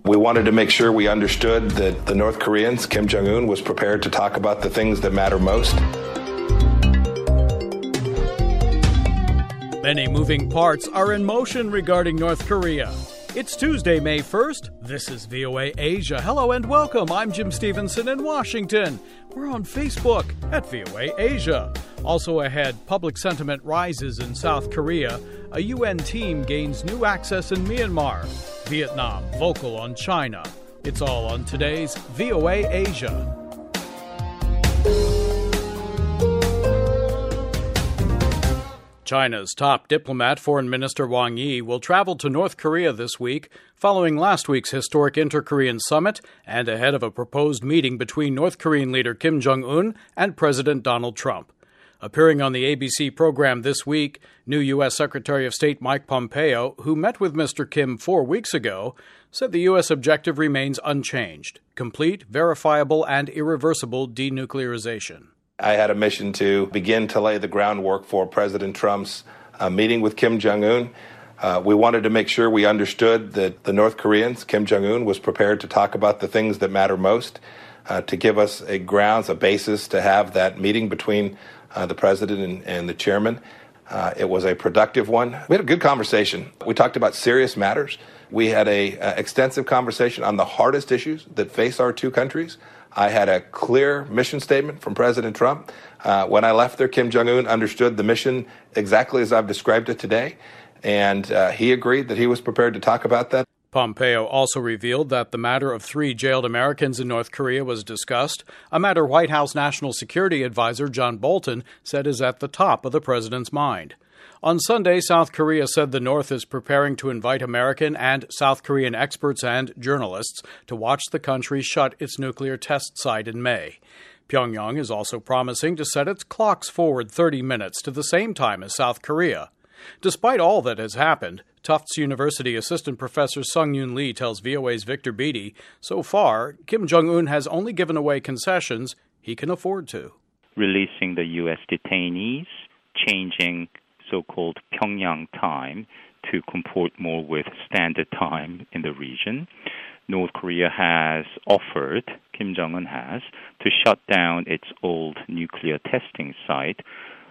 We wanted to make sure we understood that the North Koreans, Kim Jong-un, was prepared to talk about the things that matter most. Many moving parts are in motion regarding North Korea. It's Tuesday, May 1st. This is VOA Asia. Hello and welcome. I'm Jim Stevenson in Washington. We're on Facebook at VOA Asia. Also ahead, public sentiment rises in South Korea. A UN team gains new access in Myanmar. Vietnam vocal on China. It's all on today's VOA Asia. China's top diplomat, Foreign Minister Wang Yi, will travel to North Korea this week, following last week's historic inter-Korean summit and ahead of a proposed meeting between North Korean leader Kim Jong-un and President Donald Trump. Appearing on the ABC program this week, new U.S. Secretary of State Mike Pompeo, who met with Mr. Kim 4 weeks ago, said the U.S. objective remains unchanged: complete, verifiable, and irreversible denuclearization. I had a mission to begin to lay the groundwork for President Trump's meeting with Kim Jong-un. We wanted to make sure we understood that the North Koreans, Kim Jong-un, was prepared to talk about the things that matter most, to give us a basis to have that meeting between the president and the chairman. It was a productive one. We had a good conversation. We talked about serious matters. We had a extensive conversation on the hardest issues that face our two countries. I had a clear mission statement from President Trump. When I left there, Kim Jong-un understood the mission exactly as I've described it today, and he agreed that he was prepared to talk about that. Pompeo also revealed that the matter of 3 jailed Americans in North Korea was discussed, a matter White House National Security Advisor John Bolton said is at the top of the president's mind. On Sunday, South Korea said the North is preparing to invite American and South Korean experts and journalists to watch the country shut its nuclear test site in May. Pyongyang is also promising to set its clocks forward 30 minutes to the same time as South Korea. Despite all that has happened, Tufts University assistant professor Sung-Yoon Lee tells VOA's Victor Beattie, so far, Kim Jong-un has only given away concessions he can afford to. Releasing the U.S. detainees, changing so-called Pyongyang time to comport more with standard time in the region. North Korea has offered, Kim Jong-un has, to shut down its old nuclear testing site,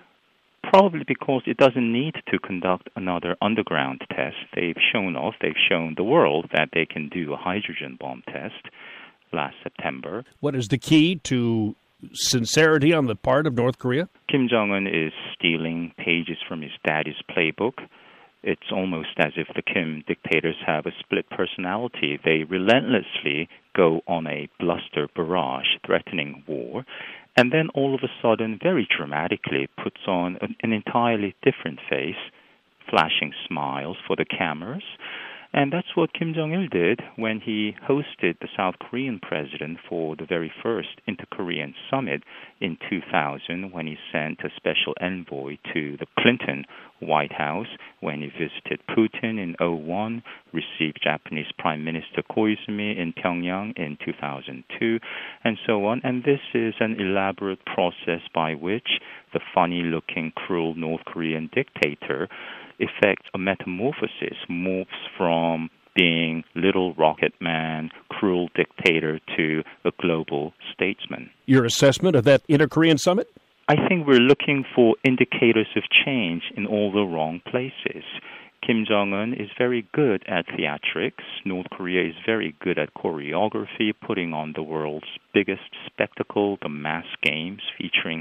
probably because it doesn't need to conduct another underground test. They've shown the world that they can do a hydrogen bomb test last September. What is the key to sincerity on the part of North Korea? Kim Jong-un is stealing pages from his daddy's playbook. It's almost as if the Kim dictators have a split personality. They relentlessly go on a bluster barrage threatening war, and then all of a sudden, very dramatically, puts on an entirely different face, flashing smiles for the cameras. And that's what Kim Jong-il did when he hosted the South Korean president for the very first inter-Korean summit in 2000, when he sent a special envoy to the Clinton White House, when he visited Putin in 2001, received Japanese Prime Minister Koizumi in Pyongyang in 2002, and so on. And this is an elaborate process by which the funny-looking, cruel North Korean dictator effects a metamorphosis, moves from being little rocket man, cruel dictator, to a global statesman. Your assessment of that inter-Korean summit? I think we're looking for indicators of change in all the wrong places. Kim Jong-un is very good at theatrics. North Korea is very good at choreography, putting on the world's biggest spectacle, the mass games, featuring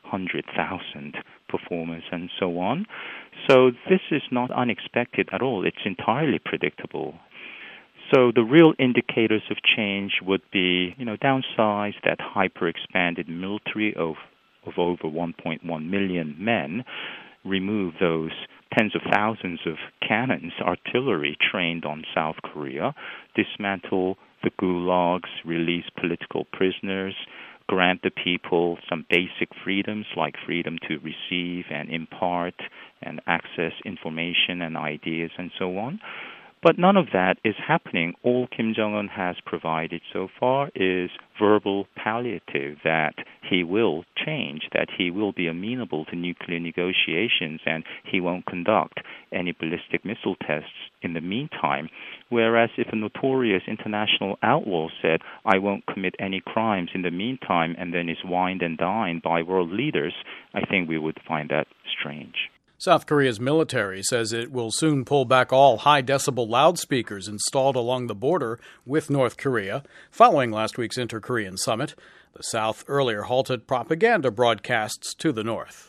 100,000 performers and so on. So this is not unexpected at all. It's entirely predictable. So the real indicators of change would be, downsize that hyper-expanded military of over 1.1 million men, remove those tens of thousands of cannons, artillery trained on South Korea, dismantle the gulags, release political prisoners, grant the people some basic freedoms like freedom to receive and impart and access information and ideas and so on. But none of that is happening. All Kim Jong-un has provided so far is verbal palliative that he will change, that he will be amenable to nuclear negotiations, and he won't conduct any ballistic missile tests in the meantime. Whereas if a notorious international outlaw said, I won't commit any crimes in the meantime, and then is wined and dined by world leaders, I think we would find that strange. South Korea's military says it will soon pull back all high-decibel loudspeakers installed along the border with North Korea, following last week's inter-Korean summit. The South earlier halted propaganda broadcasts to the north.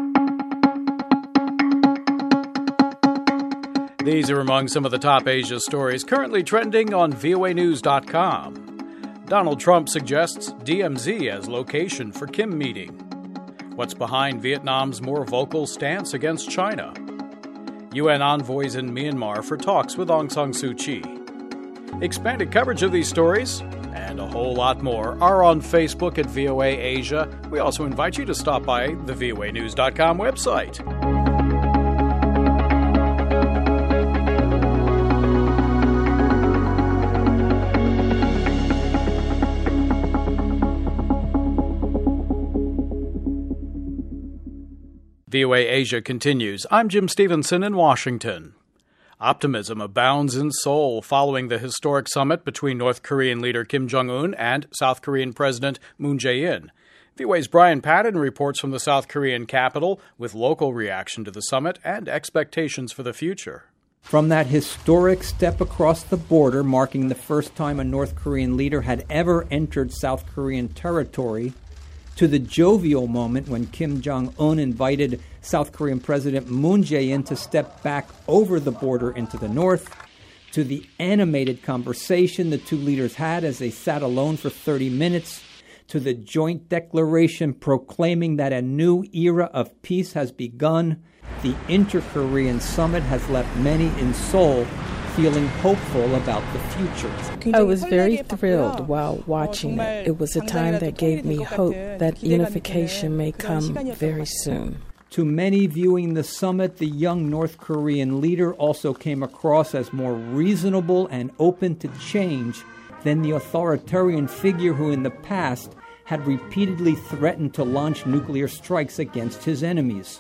These are among some of the top Asia stories currently trending on voanews.com. Donald Trump suggests DMZ as location for Kim meeting. What's behind Vietnam's more vocal stance against China? UN envoys in Myanmar for talks with Aung San Suu Kyi. Expanded coverage of these stories and a whole lot more are on Facebook at VOA Asia. We also invite you to stop by the voanews.com website. VOA Asia continues. I'm Jim Stevenson in Washington. Optimism abounds in Seoul following the historic summit between North Korean leader Kim Jong-un and South Korean President Moon Jae-in. VOA's Brian Padden reports from the South Korean capital with local reaction to the summit and expectations for the future. From that historic step across the border, marking the first time a North Korean leader had ever entered South Korean territory, to the jovial moment when Kim Jong-un invited South Korean President Moon Jae-in to step back over the border into the north, to the animated conversation the two leaders had as they sat alone for 30 minutes, to the joint declaration proclaiming that a new era of peace has begun, the Inter-Korean Summit has left many in Seoul feeling hopeful about the future. I was very thrilled while watching it. It was a time that gave me hope that unification may come very soon. To many viewing the summit, the young North Korean leader also came across as more reasonable and open to change than the authoritarian figure who in the past had repeatedly threatened to launch nuclear strikes against his enemies.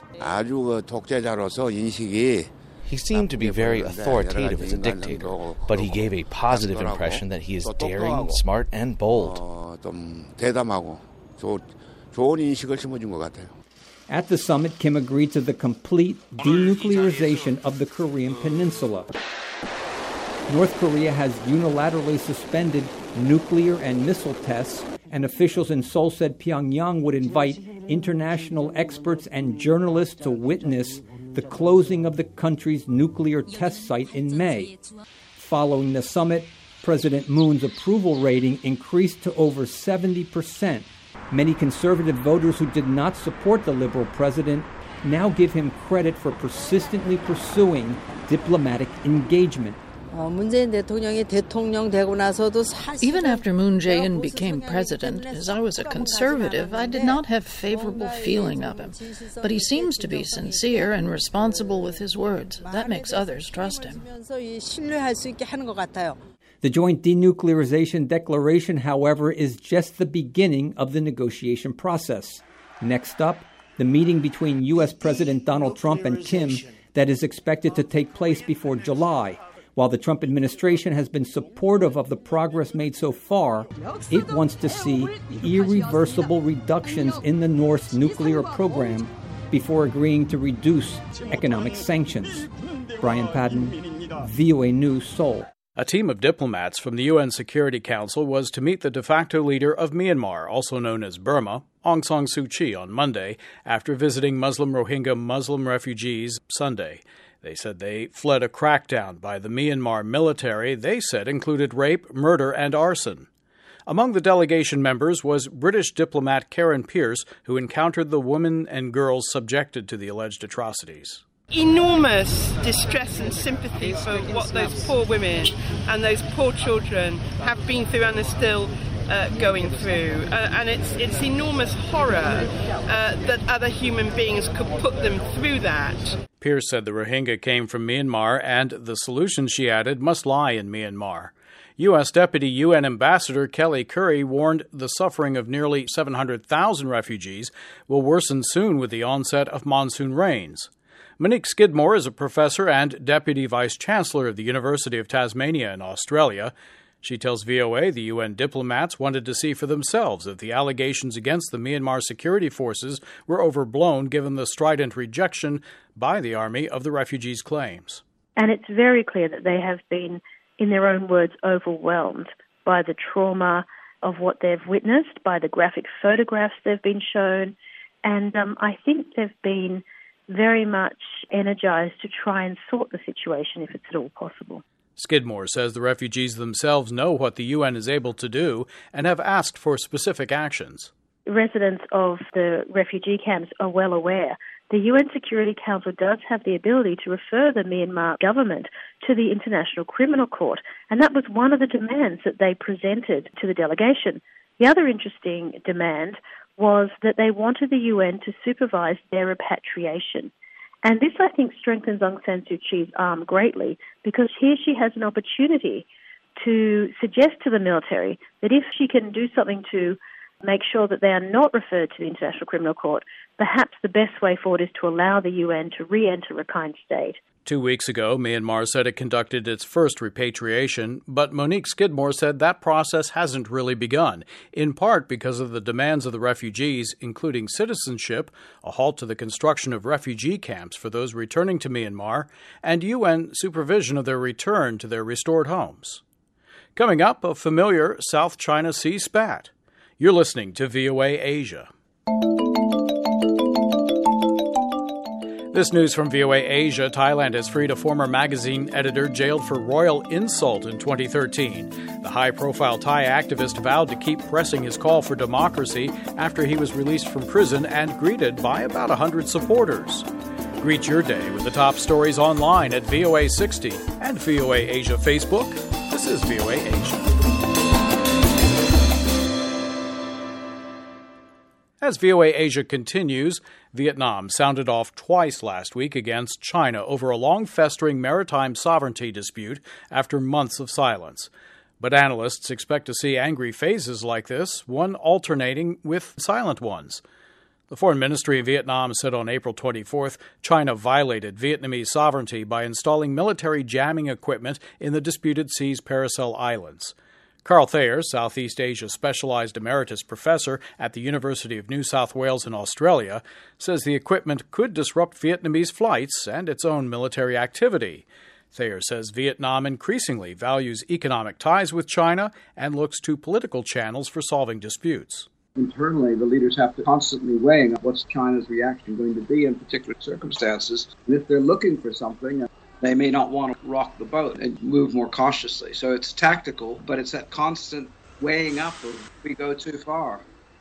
He seemed to be very authoritative as a dictator, but he gave a positive impression that he is daring, smart, and bold. At the summit, Kim agreed to the complete denuclearization of the Korean peninsula. North Korea has unilaterally suspended nuclear and missile tests, and officials in Seoul said Pyongyang would invite international experts and journalists to witness the closing of the country's nuclear test site in May. Following the summit, President Moon's approval rating increased to over 70%. Many conservative voters who did not support the liberal president now give him credit for persistently pursuing diplomatic engagement. Even after Moon Jae-in became president, as I was a conservative, I did not have a favorable feeling of him. But he seems to be sincere and responsible with his words. That makes others trust him. The Joint Denuclearization Declaration, however, is just the beginning of the negotiation process. Next up, the meeting between U.S. President Donald Trump and Kim that is expected to take place before July. While the Trump administration has been supportive of the progress made so far, it wants to see irreversible reductions in the North's nuclear program before agreeing to reduce economic sanctions. Brian Padden, VOA News, Seoul. A team of diplomats from the UN Security Council was to meet the de facto leader of Myanmar, also known as Burma, Aung San Suu Kyi, on Monday after visiting Muslim Rohingya Muslim refugees Sunday. They said they fled a crackdown by the Myanmar military they said included rape, murder, and arson. Among the delegation members was British diplomat Karen Pierce, who encountered the women and girls subjected to the alleged atrocities. Enormous distress and sympathy for what those poor women and those poor children have been through and are still going through. And it's enormous horror that other human beings could put them through that. Pierce said the Rohingya came from Myanmar, and the solution, she added, must lie in Myanmar. U.S. Deputy UN Ambassador Kelly Currie warned the suffering of nearly 700,000 refugees will worsen soon with the onset of monsoon rains. Monique Skidmore is a professor and Deputy Vice-Chancellor of the University of Tasmania in Australia. She tells VOA the UN diplomats wanted to see for themselves if the allegations against the Myanmar security forces were overblown given the strident rejection by the army of the refugees' claims. And it's very clear that they have been, in their own words, overwhelmed by the trauma of what they've witnessed, by the graphic photographs they've been shown. And I think they've been very much energized to try and sort the situation if it's at all possible. Skidmore says the refugees themselves know what the UN is able to do and have asked for specific actions. Residents of the refugee camps are well aware. The UN Security Council does have the ability to refer the Myanmar government to the International Criminal Court, and that was one of the demands that they presented to the delegation. The other interesting demand was that they wanted the UN to supervise their repatriation. And this, I think, strengthens Aung San Suu Kyi's arm greatly, because here she has an opportunity to suggest to the military that if she can do something to make sure that they are not referred to the International Criminal Court, perhaps the best way forward is to allow the UN to re-enter Rakhine State. 2 weeks ago, Myanmar said it conducted its first repatriation, but Monique Skidmore said that process hasn't really begun, in part because of the demands of the refugees, including citizenship, a halt to the construction of refugee camps for those returning to Myanmar, and UN supervision of their return to their restored homes. Coming up, a familiar South China Sea spat. You're listening to VOA Asia. This news from VOA Asia. Thailand has freed a former magazine editor jailed for royal insult in 2013. The high-profile Thai activist vowed to keep pressing his call for democracy after he was released from prison and greeted by about 100 supporters. Greet your day with the top stories online at VOA 60 and VOA Asia Facebook. This is VOA Asia. As VOA Asia continues, Vietnam sounded off twice last week against China over a long-festering maritime sovereignty dispute after months of silence. But analysts expect to see angry phases like this, one alternating with silent ones. The Foreign Ministry of Vietnam said on April 24th China violated Vietnamese sovereignty by installing military jamming equipment in the disputed Sea's Paracel Islands. Carl Thayer, Southeast Asia Specialized Emeritus Professor at the University of New South Wales in Australia, says the equipment could disrupt Vietnamese flights and its own military activity. Thayer says Vietnam increasingly values economic ties with China and looks to political channels for solving disputes. Internally, the leaders have to constantly weighing what's China's reaction going to be in particular circumstances. And if they're looking for something, they may not want to rock the boat and move more cautiously. So it's tactical, but it's that constant weighing up of we go too far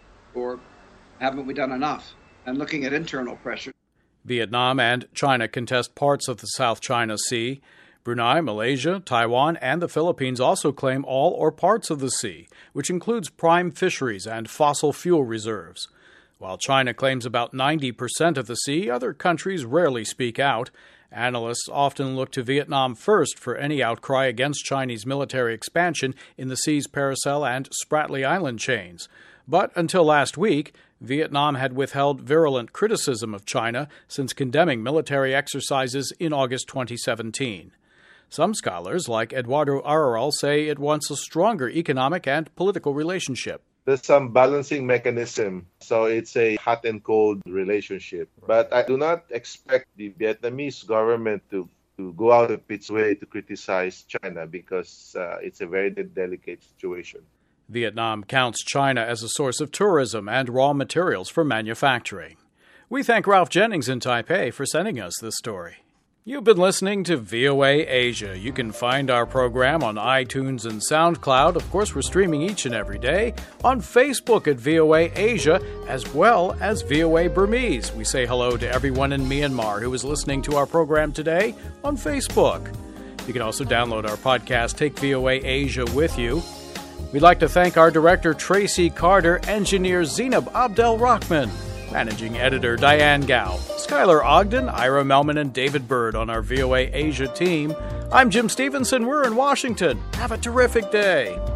or haven't we done enough, and looking at internal pressure. Vietnam and China contest parts of the South China Sea. Brunei, Malaysia, Taiwan, and the Philippines also claim all or parts of the sea, which includes prime fisheries and fossil fuel reserves. While China claims about 90% of the sea, other countries rarely speak out. Analysts often look to Vietnam first for any outcry against Chinese military expansion in the Sea's Paracel and Spratly Island chains. But until last week, Vietnam had withheld virulent criticism of China since condemning military exercises in August 2017. Some scholars, like Eduardo Araral, say it wants a stronger economic and political relationship. There's some balancing mechanism, so it's a hot and cold relationship. But I do not expect the Vietnamese government to go out of its way to criticize China because it's a very delicate situation. Vietnam counts China as a source of tourism and raw materials for manufacturing. We thank Ralph Jennings in Taipei for sending us this story. You've been listening to VOA Asia. You can find our program on iTunes and SoundCloud. Of course, we're streaming each and every day on Facebook at VOA Asia, as well as VOA Burmese. We say hello to everyone in Myanmar who is listening to our program today on Facebook. You can also download our podcast, Take VOA Asia with you. We'd like to thank our director, Tracy Carter, engineer Zainab Abdel Rahman. Managing Editor Diane Gao. Skylar Ogden, Ira Melman, and David Bird on our VOA Asia team. I'm Jim Stevenson. We're in Washington. Have a terrific day.